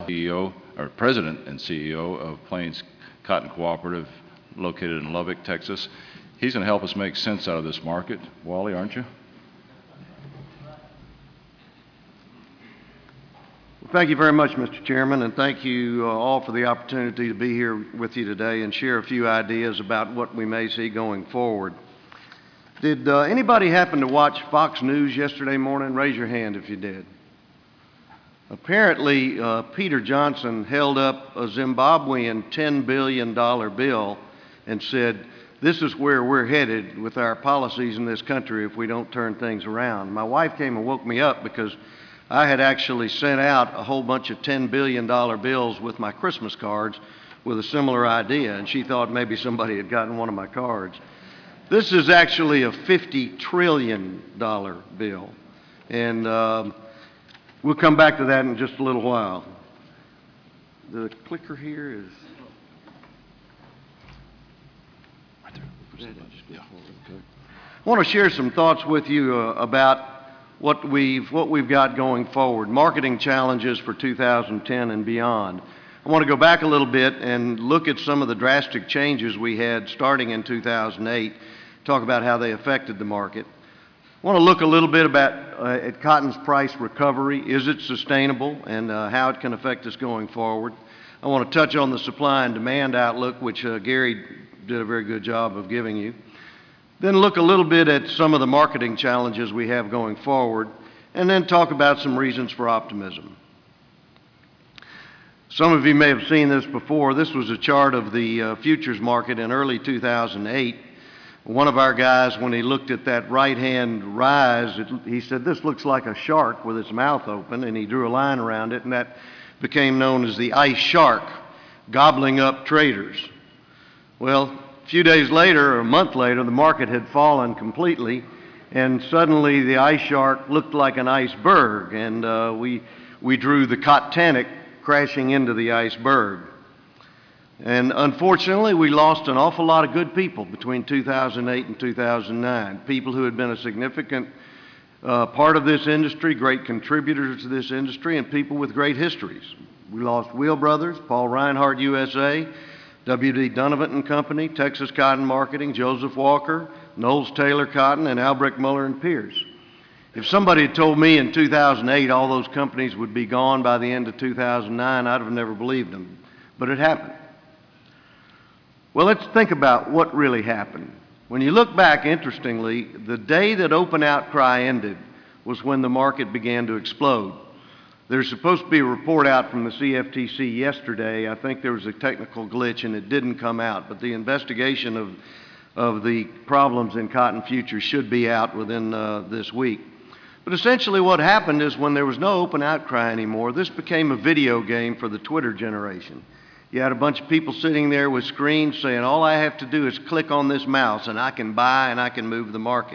CEO, or President and CEO of Plains Cotton Cooperative, located in Lubbock, Texas. He's going to help us make sense out of this market. Wally, aren't you? Thank you very much, Mr. Chairman, and thank you all for the opportunity to be here with you today and share a few ideas about what we may see going forward. Did anybody happen to watch Fox News yesterday morning? Raise your hand if you did. Apparently, Peter Johnson held up a Zimbabwean $10 billion bill and said, "This is where we're headed with our policies in this country if we don't turn things around." My wife came and woke me up because I had actually sent out a whole bunch of $10 billion bills with my Christmas cards with a similar idea, and she thought maybe somebody had gotten one of my cards. This is actually a $50 trillion bill, and we'll come back to that in just a little while. The clicker here is... Right there. I want to share some thoughts with you about what we've got going forward, marketing challenges for 2010 and beyond. I want to go back a little bit and look at some of the drastic changes we had starting in 2008, talk about how they affected the market. I want to look a little bit about at cotton's price recovery. Is it sustainable, and how it can affect us going forward? I want to touch on the supply and demand outlook, which Gary did a very good job of giving you. Then look a little bit at some of the marketing challenges we have going forward, and then talk about some reasons for optimism. Some of you may have seen this before. This was a chart of the futures market in early 2008. One of our guys, when he looked at that right-hand rise, he said, "This looks like a shark with its mouth open," and he drew a line around it, and that became known as the ice shark, gobbling up traders. Well, a few days later, or a month later, the market had fallen completely, and suddenly the ice shark looked like an iceberg, and we drew the Cotanic crashing into the iceberg. And unfortunately, we lost an awful lot of good people between 2008 and 2009, people who had been a significant part of this industry, great contributors to this industry, and people with great histories. We lost Wheel Brothers, Paul Reinhardt USA, W.D. Donovan and Company, Texas Cotton Marketing, Joseph Walker, Knowles Taylor Cotton, and Albrecht Muller and Pierce. If somebody had told me in 2008 all those companies would be gone by the end of 2009, I'd have never believed them, but it happened. Well, let's think about what really happened. When you look back, interestingly, the day that open outcry ended was when the market began to explode. There's supposed to be a report out from the CFTC yesterday. I think there was a technical glitch and it didn't come out, but the investigation of the problems in cotton futures should be out within this week. But essentially what happened is when there was no open outcry anymore, this became a video game for the Twitter generation. You had a bunch of people sitting there with screens saying, all I have to do is click on this mouse and I can buy and I can move the market.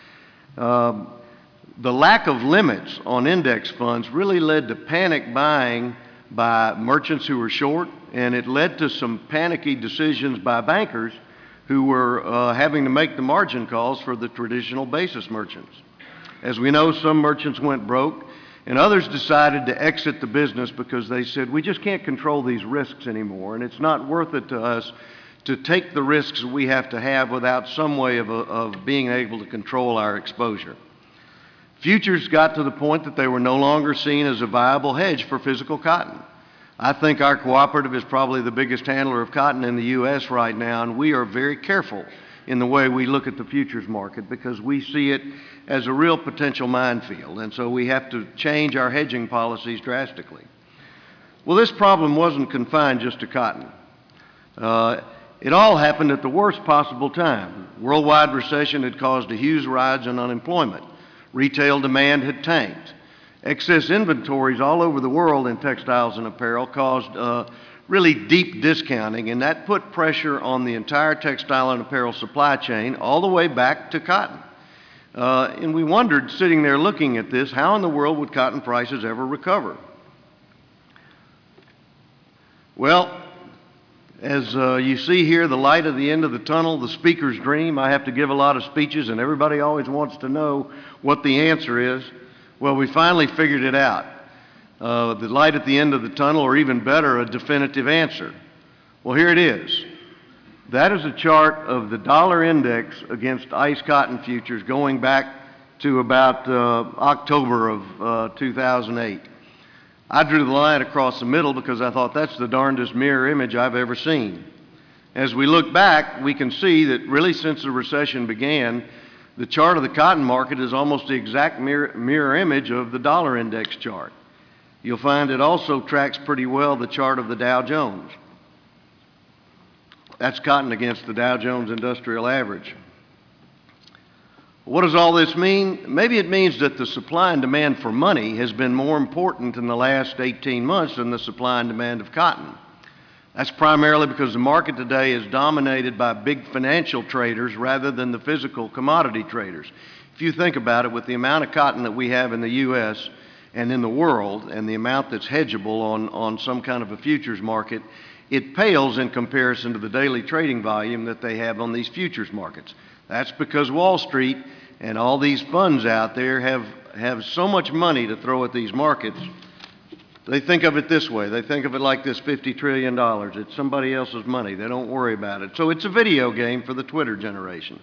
The lack of limits on index funds really led to panic buying by merchants who were short, and it led to some panicky decisions by bankers who were having to make the margin calls for the traditional basis merchants. As we know, some merchants went broke, and others decided to exit the business because they said, we just can't control these risks anymore, and it's not worth it to us to take the risks we have to have without some way of being able to control our exposure. Futures got to the point that they were no longer seen as a viable hedge for physical cotton. I think our cooperative is probably the biggest handler of cotton in the U.S. right now, and we are very careful in the way we look at the futures market because we see it as a real potential minefield, and so we have to change our hedging policies drastically. Well, this problem wasn't confined just to cotton. It all happened at the worst possible time. Worldwide recession had caused a huge rise in unemployment. Retail demand had tanked. Excess inventories all over the world in textiles and apparel caused really deep discounting, and that put pressure on the entire textile and apparel supply chain all the way back to cotton. And we wondered, sitting there looking at this, how in the world would cotton prices ever recover? Well, as you see here, the light at the end of the tunnel, the speaker's dream. I have to give a lot of speeches, and everybody always wants to know what the answer is. Well, we finally figured it out. the light at the end of the tunnel, or even better, a definitive answer. Well, here it is. That is a chart of the dollar index against ICE cotton futures going back to about October of 2008. I drew the line across the middle because I thought that's the darndest mirror image I've ever seen. As we look back, we can see that really since the recession began, the chart of the cotton market is almost the exact mirror image of the dollar index chart. You'll find it also tracks pretty well the chart of the Dow Jones. That's cotton against the Dow Jones Industrial Average. What does all this mean? Maybe it means that the supply and demand for money has been more important in the last 18 months than the supply and demand of cotton. That's primarily because the market today is dominated by big financial traders rather than the physical commodity traders. If you think about it, with the amount of cotton that we have in the U.S. and in the world, and the amount that's hedgeable on some kind of a futures market, it pales in comparison to the daily trading volume that they have on these futures markets. That's because Wall Street and all these funds out there have so much money to throw at these markets. They think of it this way. They think of it like this $50 trillion. It's somebody else's money. They don't worry about it. So it's a video game for the Twitter generation.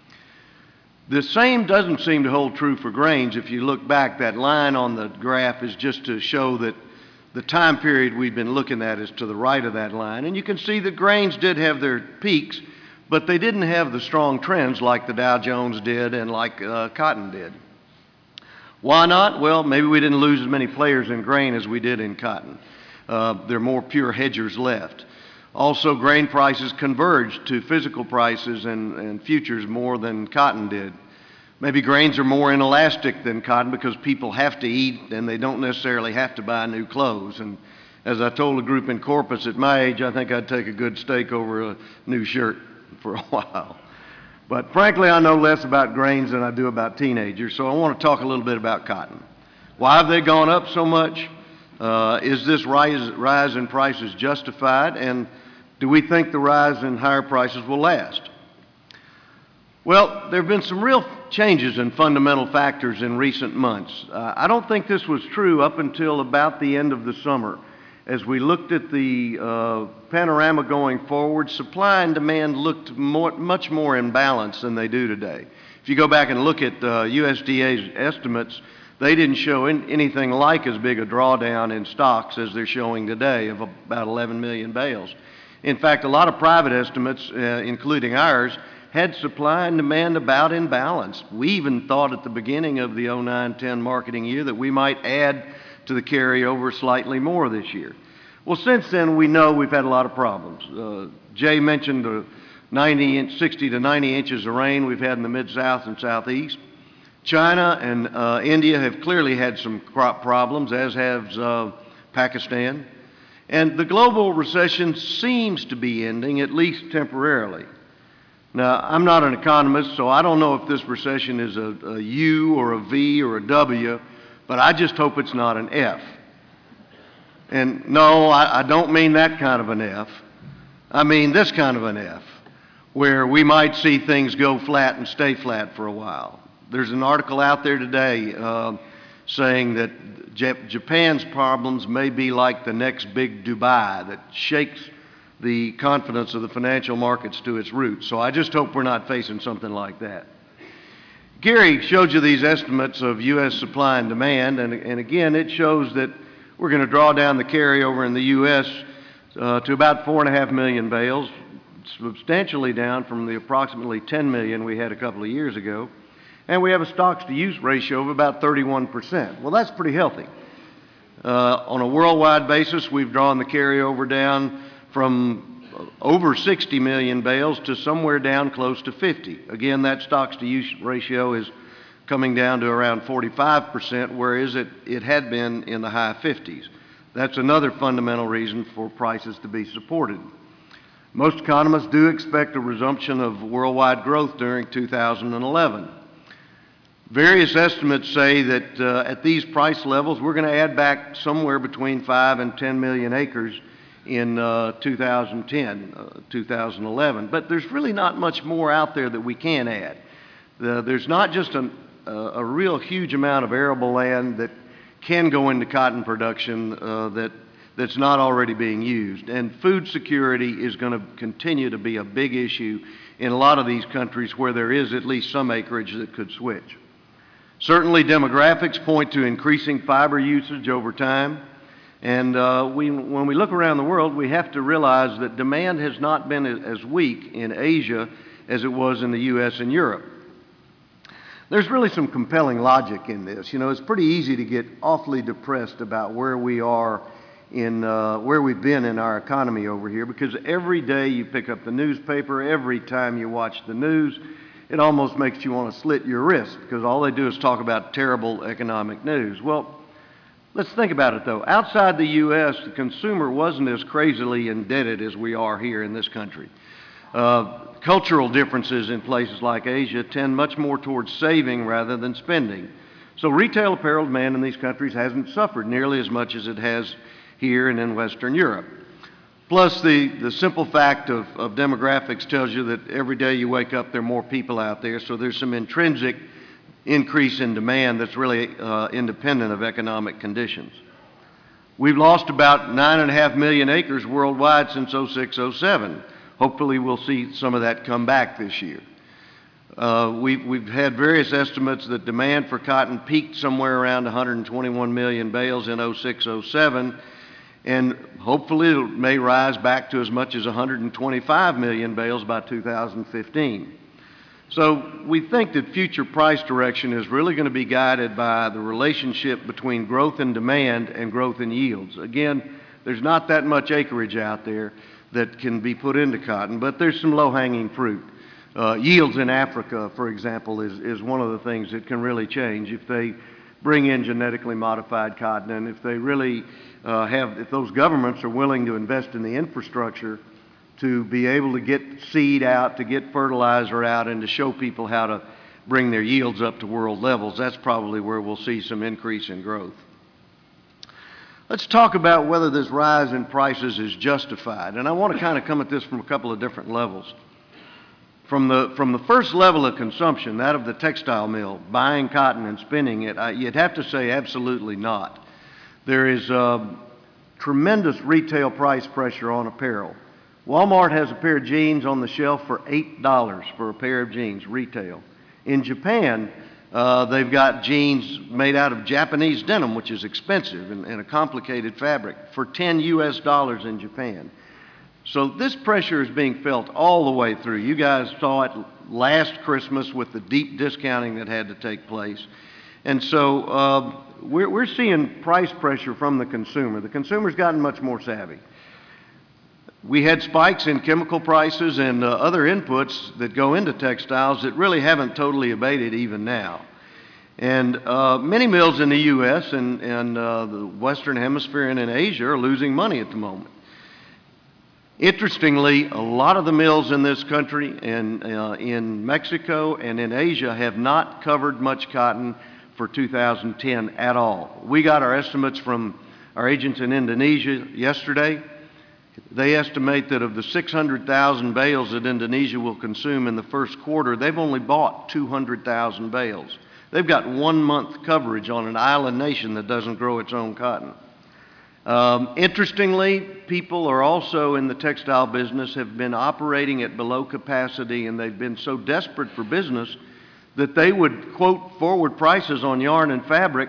The same doesn't seem to hold true for grains. If you look back, that line on the graph is just to show that the time period we've been looking at is to the right of that line. And you can see that grains did have their peaks, but they didn't have the strong trends like the Dow Jones did and like cotton did. Why not? Well, maybe we didn't lose as many players in grain as we did in cotton. There are more pure hedgers left. Also, grain prices converged to physical prices and futures more than cotton did. Maybe grains are more inelastic than cotton because people have to eat and they don't necessarily have to buy new clothes. And as I told a group in Corpus, at my age, I think I'd take a good steak over a new shirt for a while. But frankly, I know less about grains than I do about teenagers, so I want to talk a little bit about cotton. Why have they gone up so much? Is this rise in prices justified? And do we think the rise in higher prices will last? Well, there have been some real changes in fundamental factors in recent months. I don't think this was true up until about the end of the summer. As we looked at the panorama going forward, supply and demand looked much more in balance than they do today. If you go back and look at USDA's estimates, they didn't show anything like as big a drawdown in stocks as they're showing today of about 11 million bales. In fact, a lot of private estimates, including ours, had supply and demand about in balance. We even thought at the beginning of the 09-10 marketing year that we might add to the carryover slightly more this year. Well, since then, we know we've had a lot of problems. Jay mentioned the 60 to 90 inches of rain we've had in the Mid-South and Southeast. China and India have clearly had some crop problems, as has Pakistan. And the global recession seems to be ending, at least temporarily. Now, I'm not an economist, so I don't know if this recession is a U or a V or a W, but I just hope it's not an F. And no, I don't mean that kind of an F. I mean this kind of an F, where we might see things go flat and stay flat for a while. There's an article out there today saying that Japan's problems may be like the next big Dubai that shakes the confidence of the financial markets to its roots. So I just hope we're not facing something like that. Gary showed you these estimates of U.S. supply and demand, and again, it shows that we're going to draw down the carryover in the U.S. To about 4.5 million bales, substantially down from the approximately 10 million we had a couple of years ago. And we have a stocks-to-use ratio of about 31%. Well, that's pretty healthy. On a worldwide basis, we've drawn the carryover down from over 60 million bales to somewhere down close to 50. Again, that stocks-to-use ratio is coming down to around 45%, whereas it had been in the high 50s. That's another fundamental reason for prices to be supported. Most economists do expect a resumption of worldwide growth during 2011. Various estimates say that at these price levels, we're going to add back somewhere between 5 and 10 million acres in 2011. But there's really not much more out there that we can add. There's not just a real huge amount of arable land that can go into cotton production that's not already being used. And food security is going to continue to be a big issue in a lot of these countries where there is at least some acreage that could switch. Certainly demographics point to increasing fiber usage over time. And when we look around the world, we have to realize that demand has not been as weak in Asia as it was in the U.S. and Europe. There's really some compelling logic in this. You know, it's pretty easy to get awfully depressed about where we are in where we've been in our economy over here, because every day you pick up the newspaper, every time you watch the news, it almost makes you want to slit your wrist, because all they do is talk about terrible economic news. Well, let's think about it though. Outside the U.S., the consumer wasn't as crazily indebted as we are here in this country. Cultural differences in places like Asia tend much more towards saving rather than spending. So retail apparel demand in these countries hasn't suffered nearly as much as it has here and in Western Europe. Plus, the simple fact of demographics tells you that every day you wake up, there are more people out there, so there's some intrinsic increase in demand that's really independent of economic conditions. We've lost about 9.5 million acres worldwide since 06-07. Hopefully we'll see some of that come back this year. We've had various estimates that demand for cotton peaked somewhere around 121 million bales in 06-07, and hopefully it may rise back to as much as 125 million bales by 2015. So we think that future price direction is really going to be guided by the relationship between growth in demand and growth in yields. Again, there's not that much acreage out there that can be put into cotton, but there's some low-hanging fruit. Yields in Africa, for example, is one of the things that can really change if they bring in genetically modified cotton, and if they really if those governments are willing to invest in the infrastructure to be able to get seed out, to get fertilizer out, and to show people how to bring their yields up to world levels. That's probably where we'll see some increase in growth. Let's talk about whether this rise in prices is justified. And I want to kind of come at this from a couple of different levels. From the first level of consumption, that of the textile mill, buying cotton and spinning it, you'd have to say absolutely not. There is tremendous retail price pressure on apparel. Walmart has a pair of jeans on the shelf for $8 for a pair of jeans, retail. In Japan, they've got jeans made out of Japanese denim, which is expensive and a complicated fabric, for $10 US in Japan. So this pressure is being felt all the way through. You guys saw it last Christmas with the deep discounting that had to take place. And so we're seeing price pressure from the consumer. The consumer's gotten much more savvy. We had spikes in chemical prices and other inputs that go into textiles that really haven't totally abated even now. And many mills in the U.S. and the Western Hemisphere and in Asia are losing money at the moment. Interestingly, a lot of the mills in this country and in Mexico and in Asia have not covered much cotton for 2010 at all. We got our estimates from our agents in Indonesia yesterday. They estimate that of the 600,000 bales that Indonesia will consume in the first quarter, they've only bought 200,000 bales. They've got 1 month coverage on an island nation that doesn't grow its own cotton. Interestingly, people are also in the textile business have been operating at below capacity, and they've been so desperate for business that they would quote forward prices on yarn and fabric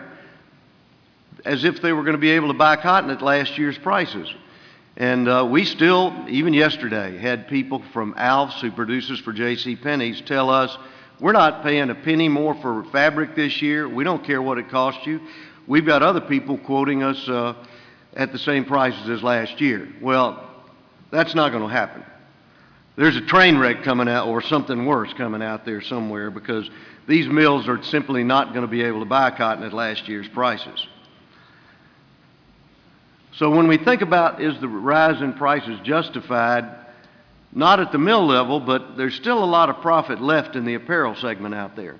as if they were going to be able to buy cotton at last year's prices. And we still, even yesterday, had people from Alf's, who produces for J.C. Penney's, tell us, we're not paying a penny more for fabric this year. We don't care what it costs you. We've got other people quoting us at the same prices as last year. Well, that's not going to happen. There's a train wreck coming out, or something worse coming out there somewhere, because these mills are simply not going to be able to buy cotton at last year's prices. So when we think about, is the rise in prices justified, not at the mill level, but there's still a lot of profit left in the apparel segment out there.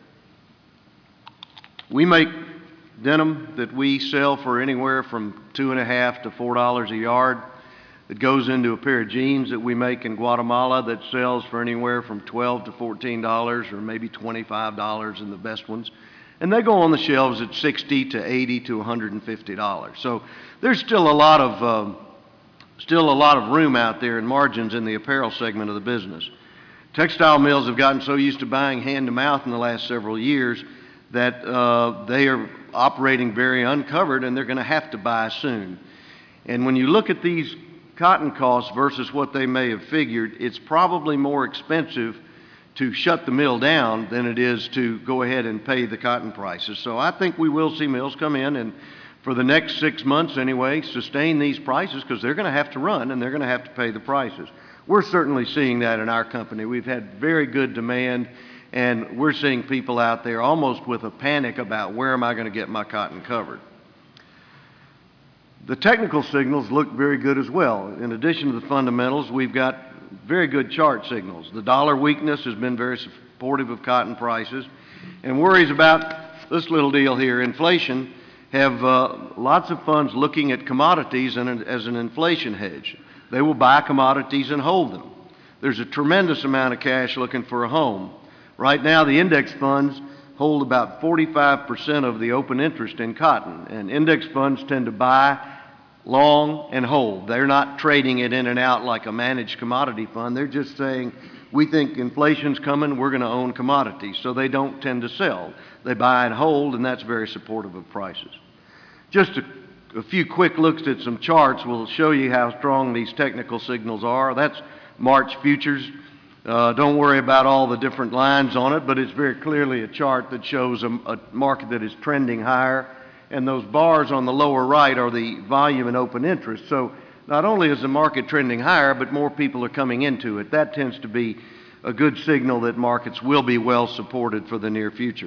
We make denim that we sell for anywhere from $2.50 to $4 a yard. It goes into a pair of jeans that we make in Guatemala that sells for anywhere from $12 to $14 or maybe $25 in the best ones. And they go on the shelves at $60 to $80 to $150. So there's still a lot of room out there and margins in the apparel segment of the business. Textile mills have gotten so used to buying hand to mouth in the last several years that they are operating very uncovered, and they're going to have to buy soon. And when you look at these cotton costs versus what they may have figured, it's probably more expensive to shut the mill down than it is to go ahead and pay the cotton prices. So I think we will see mills come in and, for the next 6 months anyway, sustain these prices because they're going to have to run and they're going to have to pay the prices. We're certainly seeing that in our company. We've had very good demand, and we're seeing people out there almost with a panic about where am I going to get my cotton covered. The technical signals look very good as well. In addition to the fundamentals, we've got very good chart signals. The dollar weakness has been very supportive of cotton prices, and worries about this little deal here, inflation, have lots of funds looking at commodities as an inflation hedge. They will buy commodities and hold them. There's a tremendous amount of cash looking for a home. Right now, the index funds hold about 45% of the open interest in cotton, and index funds tend to buy long and hold. They're not trading it in and out like a managed commodity fund. They're just saying, we think inflation's coming, we're going to own commodities. So they don't tend to sell. They buy and hold, and that's very supportive of prices. Just a few quick looks at some charts will show you how strong these technical signals are. That's March futures. Don't worry about all the different lines on it, but it's very clearly a chart that shows a market that is trending higher. And those bars on the lower right are the volume and open interest. So not only is the market trending higher, but more people are coming into it. That tends to be a good signal that markets will be well supported for the near future.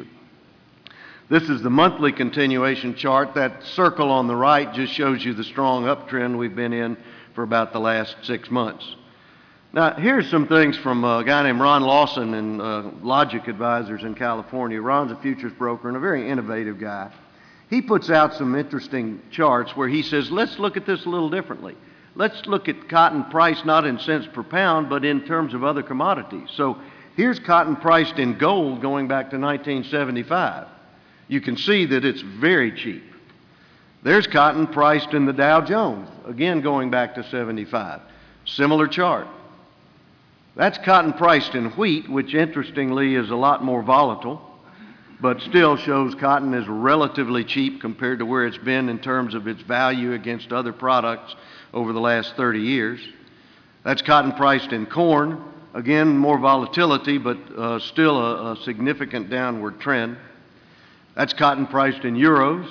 This is the monthly continuation chart. That circle on the right just shows you the strong uptrend we've been in for about the last 6 months. Now, here's some things from a guy named Ron Lawson and Logic Advisors in California. Ron's a futures broker and a very innovative guy. He puts out some interesting charts where he says, let's look at this a little differently. Let's look at cotton price not in cents per pound, but in terms of other commodities. So here's cotton priced in gold going back to 1975. You can see that it's very cheap. There's cotton priced in the Dow Jones, again going back to 75. Similar chart. That's cotton priced in wheat, which interestingly is a lot more volatile, but still shows cotton is relatively cheap compared to where it's been in terms of its value against other products over the last 30 years. That's cotton priced in corn. Again, more volatility, but still a significant downward trend. That's cotton priced in euros.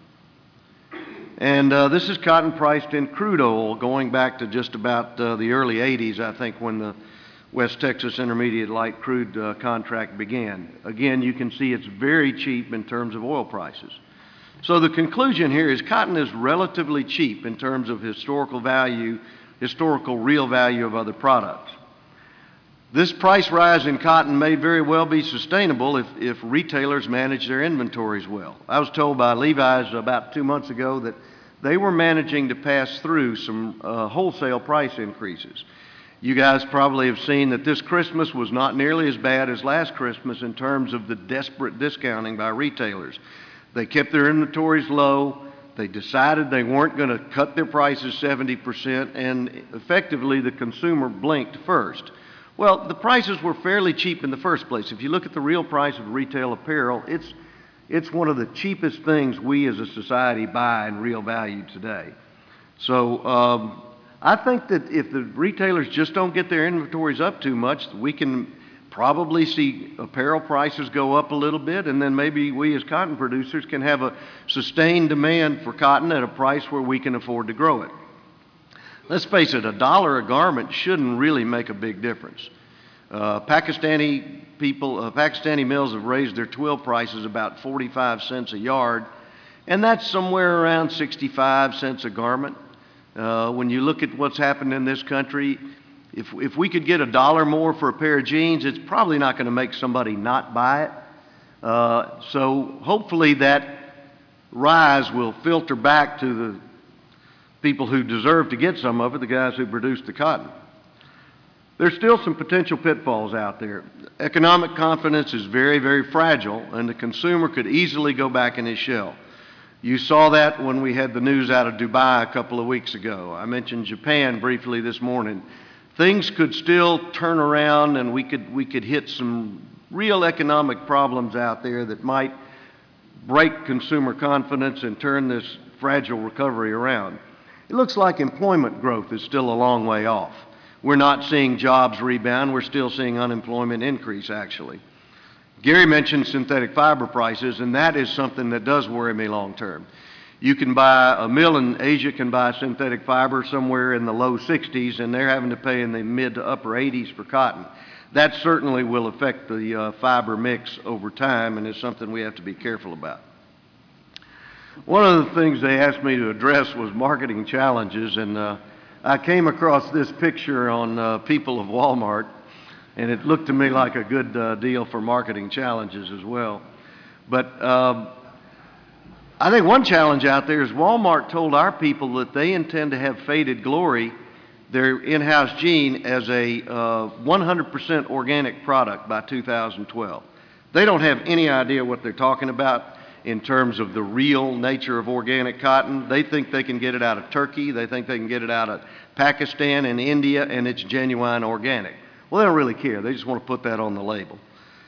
And this is cotton priced in crude oil going back to just about the early 80s, I think, when the West Texas Intermediate Light Crude contract began. Again, you can see it's very cheap in terms of oil prices. So the conclusion here is cotton is relatively cheap in terms of historical value, historical real value of other products. This price rise in cotton may very well be sustainable if retailers manage their inventories well. I was told by Levi's about 2 months ago that they were managing to pass through some wholesale price increases. You guys probably have seen that this Christmas was not nearly as bad as last Christmas in terms of the desperate discounting by retailers. They kept their inventories low. They decided they weren't going to cut their prices 70%, and effectively the consumer blinked first. Well, the prices were fairly cheap in the first place. If you look at the real price of retail apparel, it's one of the cheapest things we as a society buy in real value today. So I think that if the retailers just don't get their inventories up too much, we can probably see apparel prices go up a little bit, and then maybe we as cotton producers can have a sustained demand for cotton at a price where we can afford to grow it. Let's face it, $1 a garment shouldn't really make a big difference. Pakistani mills have raised their twill prices about 45 cents a yard, and that's somewhere around 65 cents a garment. When you look at what's happened in this country, if we could get $1 more for a pair of jeans, it's probably not going to make somebody not buy it. So hopefully that rise will filter back to the people who deserve to get some of it, the guys who produce the cotton. There's still some potential pitfalls out there. Economic confidence is very, very fragile, and the consumer could easily go back in his shell. You saw that when we had the news out of Dubai a couple of weeks ago. I mentioned Japan briefly this morning. Things could still turn around, and we could hit some real economic problems out there that might break consumer confidence and turn this fragile recovery around. It looks like employment growth is still a long way off. We're not seeing jobs rebound. We're still seeing unemployment increase, actually. Gary mentioned synthetic fiber prices, and that is something that does worry me long term. You can buy, a mill in Asia can buy synthetic fiber somewhere in the low 60s, and they're having to pay in the mid to upper 80s for cotton. That certainly will affect the fiber mix over time, and is something we have to be careful about. One of the things they asked me to address was marketing challenges, and I came across this picture on People of Walmart, and it looked to me like a good deal for marketing challenges as well. But I think one challenge out there is Walmart told our people that they intend to have Faded Glory, their in-house gene, as a 100% organic product by 2012. They don't have any idea what they're talking about in terms of the real nature of organic cotton. They think they can get it out of Turkey, they think they can get it out of Pakistan and India, and it's genuine organic. Well, they don't really care, they just want to put that on the label.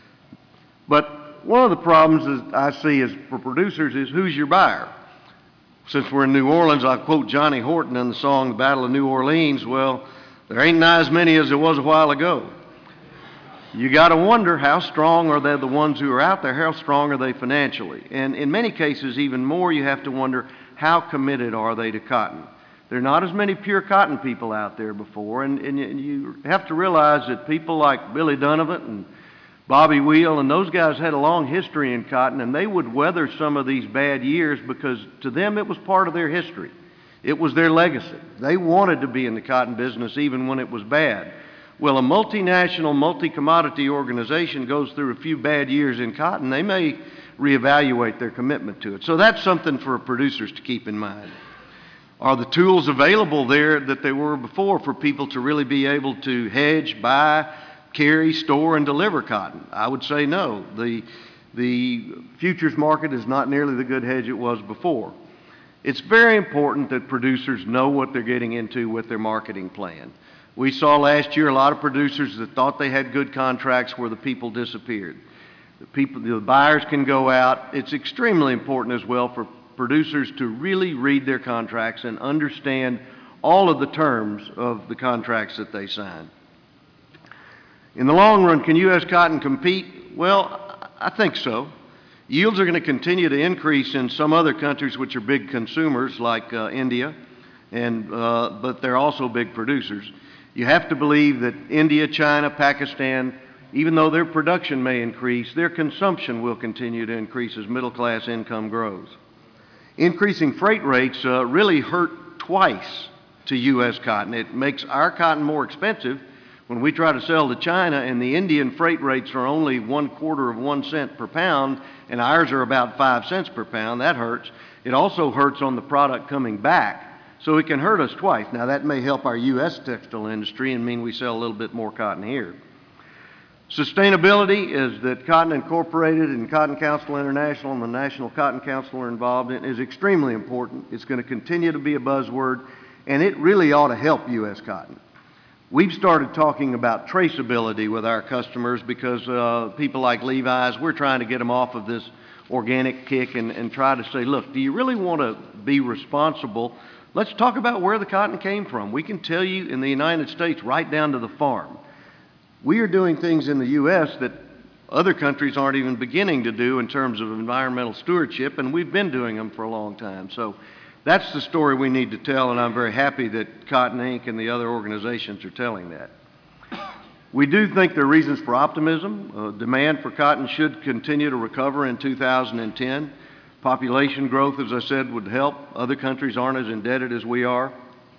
But one of the problems I see is for producers is who's your buyer? Since we're in New Orleans, I'll quote Johnny Horton in the song, The Battle of New Orleans. Well, there ain't nigh as many as there was a while ago. You got to wonder how strong are they, the ones who are out there, how strong are they financially? And in many cases, even more, you have to wonder how committed are they to cotton? There are not as many pure cotton people out there before, and you have to realize that people like Billy Donovan and Bobby Wheel and those guys had a long history in cotton, and they would weather some of these bad years because to them it was part of their history. It was their legacy. They wanted to be in the cotton business even when it was bad. Well, a multinational, multi-commodity organization goes through a few bad years in cotton, they may reevaluate their commitment to it. So that's something for producers to keep in mind. Are the tools available there that they were before for people to really be able to hedge, buy, carry, store, and deliver cotton? I would say no. The futures market is not nearly the good hedge it was before. It's very important that producers know what they're getting into with their marketing plan. We saw last year a lot of producers that thought they had good contracts where the people disappeared. The buyers can go out. It's extremely important as well for producers to really read their contracts and understand all of the terms of the contracts that they sign. In the long run, can U.S. cotton compete? Well, I think so. Yields are going to continue to increase in some other countries which are big consumers like India, but they're also big producers. You have to believe that India, China, Pakistan, even though their production may increase, their consumption will continue to increase as middle class income grows. Increasing freight rates really hurt twice to U.S. cotton. It makes our cotton more expensive when we try to sell to China, and the Indian freight rates are only 1/4 of 1 cent per pound, and ours are about 5 cents per pound. That hurts. It also hurts on the product coming back. So it can hurt us twice. Now that may help our U.S. textile industry and mean we sell a little bit more cotton here. Sustainability is that Cotton Incorporated and Cotton Council International and the National Cotton Council are involved in is extremely important. It's going to continue to be a buzzword, and it really ought to help U.S. cotton. We've started talking about traceability with our customers because people like Levi's, we're trying to get them off of this organic kick and try to say, look, do you really want to be responsible? Let's talk about where the cotton came from. We can tell you in the United States right down to the farm. We are doing things in the U.S. that other countries aren't even beginning to do in terms of environmental stewardship, and we've been doing them for a long time. So that's the story we need to tell, and I'm very happy that Cotton Inc. and the other organizations are telling that. We do think there are reasons for optimism. Demand for cotton should continue to recover in 2010. Population growth, as I said, would help. Other countries aren't as indebted as we are.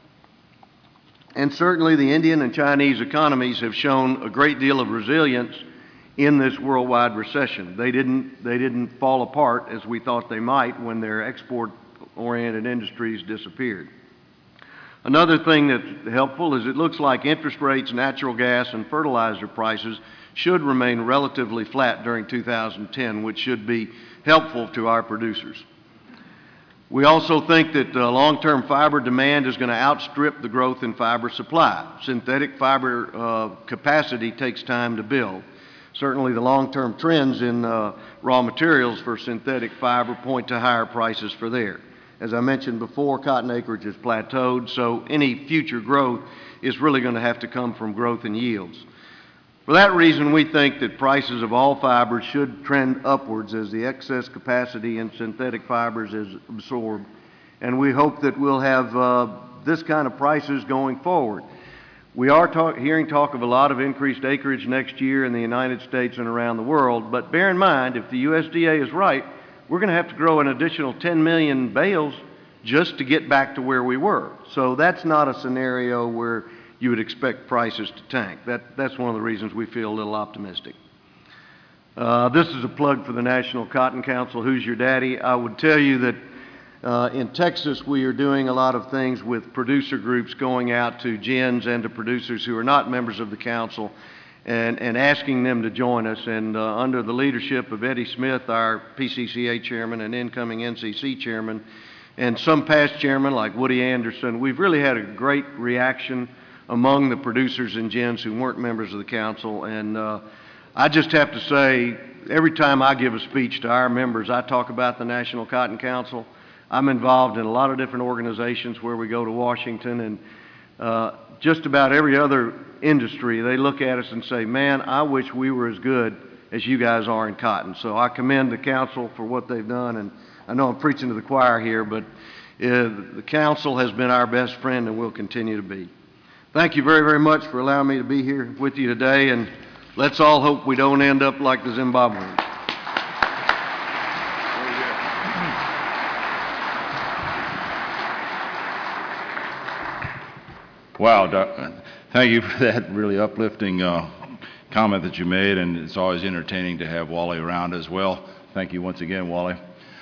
And certainly the Indian and Chinese economies have shown a great deal of resilience in this worldwide recession. They didn't fall apart as we thought they might when their export-oriented industries disappeared. Another thing that's helpful is it looks like interest rates, natural gas, and fertilizer prices should remain relatively flat during 2010, which should be helpful to our producers. We also think that long-term fiber demand is going to outstrip the growth in fiber supply. Synthetic fiber capacity takes time to build. Certainly the long-term trends in raw materials for synthetic fiber point to higher prices for there. As I mentioned before, cotton acreage has plateaued, so any future growth is really going to have to come from growth in yields. For that reason, we think that prices of all fibers should trend upwards as the excess capacity in synthetic fibers is absorbed, and we hope that we'll have this kind of prices going forward. We are hearing talk of a lot of increased acreage next year in the United States and around the world, but bear in mind, if the USDA is right, we're going to have to grow an additional 10 million bales just to get back to where we were. So that's not a scenario where you would expect prices to tank. That's one of the reasons we feel a little optimistic. This is a plug for the National Cotton Council. Who's your daddy? I would tell you that in Texas we are doing a lot of things with producer groups going out to gins and to producers who are not members of the council and asking them to join us. And under the leadership of Eddie Smith, our PCCA chairman and incoming NCC chairman, and some past chairmen like Woody Anderson, we've really had a great reaction among the producers and gins who weren't members of the council. And I just have to say, every time I give a speech to our members, I talk about the National Cotton Council. I'm involved in a lot of different organizations where we go to Washington, and just about every other industry, they look at us and say, man, I wish we were as good as you guys are in cotton. So I commend the council for what they've done, and I know I'm preaching to the choir here, but the council has been our best friend and will continue to be. Thank you very, very much for allowing me to be here with you today, and let's all hope we don't end up like the Zimbabweans. Wow, thank you for that really uplifting comment that you made, and it's always entertaining to have Wally around as well. Thank you once again, Wally.